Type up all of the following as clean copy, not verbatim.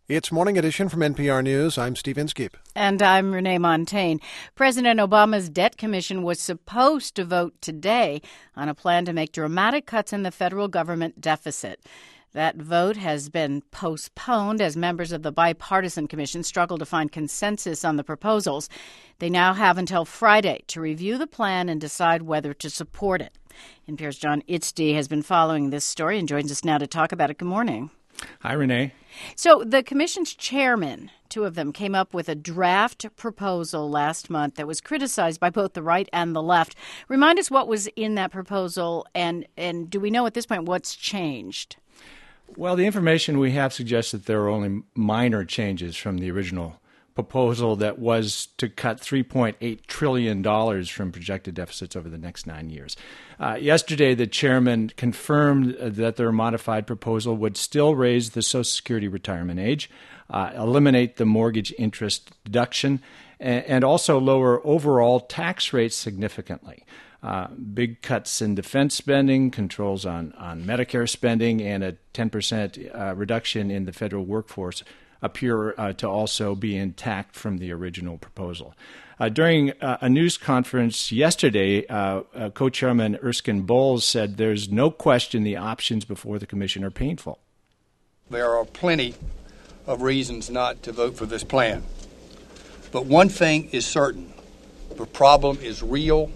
It's Morning Edition from NPR News. I'm Steve Inskeep. And I'm Renee Montaigne. President Obama's debt commission was supposed to vote today on a plan to make dramatic cuts in the federal government deficit. That vote has been postponed as members of the bipartisan commission struggle to find consensus on the proposals. They now have until Friday to review the plan and decide whether to support it. NPR's John Itzdy has been following this story and joins us now to talk about it. Good morning. Hi, Renee. So the commission's chairman, two of them, came up with a draft proposal last month that was criticized by both the right and the left. Remind us what was in that proposal, and do we know at this point what's changed? Well, the information we have suggests that there are only minor changes from the original proposal that was to cut $3.8 trillion from projected deficits over the next 9 years. Yesterday, the chairman confirmed that their modified proposal would still raise the Social Security retirement age, eliminate the mortgage interest deduction, and also lower overall tax rates significantly. Big cuts in defense spending, controls on Medicare spending, and a 10% reduction in the federal workforce appear to also be intact from the original proposal. During a news conference yesterday, co-chairman Erskine Bowles said there's no question the options before the commission are painful. There are plenty of reasons not to vote for this plan. But one thing is certain. The problem is real.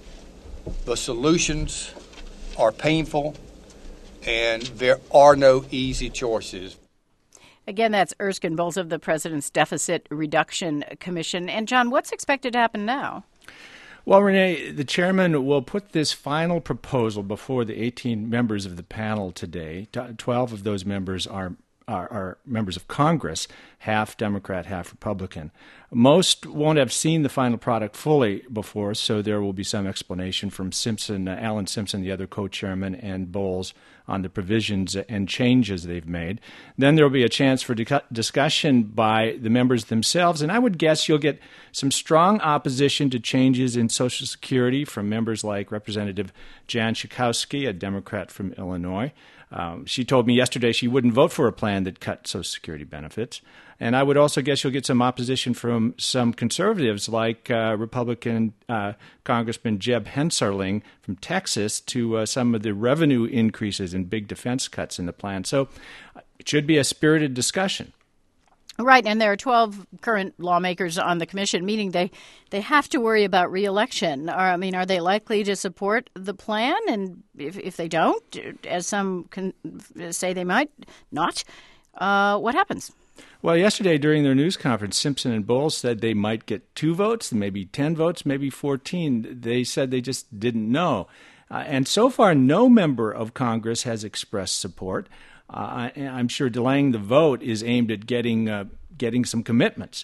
The solutions are painful. And there are no easy choices. Again, that's Erskine Bowles of the President's Deficit Reduction Commission. And, John, what's expected to happen now? Well, Renee, the chairman will put this final proposal before the 18 members of the panel today. 12 of those members are members of Congress, half Democrat, half Republican. Most won't have seen the final product fully before, so there will be some explanation from Alan Simpson, the other co-chairman, and Bowles on the provisions and changes they've made. Then there will be a chance for discussion by the members themselves, and I would guess you'll get some strong opposition to changes in Social Security from members like Representative Jan Schakowsky, a Democrat from Illinois. She told me yesterday she wouldn't vote for a plan that cut Social Security benefits. And I would also guess you'll get some opposition from some conservatives like Republican Congressman Jeb Hensarling from Texas to some of the revenue increases and big defense cuts in the plan. So it should be a spirited discussion. Right, and there are 12 current lawmakers on the commission, meaning they have to worry about re-election. Are they likely to support the plan? And if they don't, as some can say they might not, what happens? Well, yesterday during their news conference, Simpson and Bowles said they might get 2 votes, maybe 10 votes, maybe 14. They said they just didn't know. And so far, no member of Congress has expressed support. I'm sure delaying the vote is aimed at getting some commitments.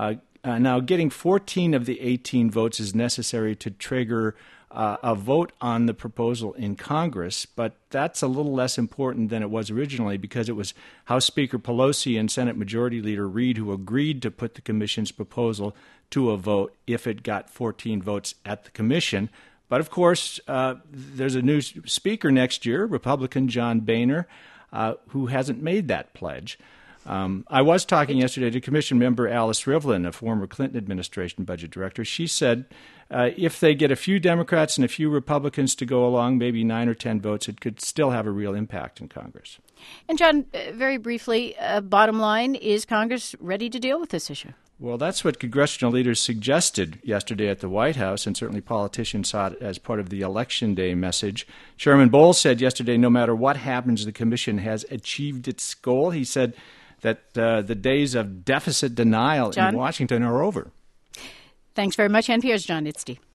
Now, getting 14 of the 18 votes is necessary to trigger a vote on the proposal in Congress, but that's a little less important than it was originally because it was House Speaker Pelosi and Senate Majority Leader Reid who agreed to put the commission's proposal to a vote if it got 14 votes at the commission. But, of course, there's a new speaker next year, Republican John Boehner, who hasn't made that pledge. I was talking yesterday to Commission member Alice Rivlin, a former Clinton administration budget director. She said if they get a few Democrats and a few Republicans to go along, maybe 9 or 10 votes, it could still have a real impact in Congress. And, John, very briefly, bottom line, is Congress ready to deal with this issue? Well, that's what congressional leaders suggested yesterday at the White House, and certainly politicians saw it as part of the Election Day message. Chairman Bowles said yesterday, no matter what happens, the commission has achieved its goal. He said that the days of deficit denial in Washington are over. Thanks very much. NPR's John Itzdy.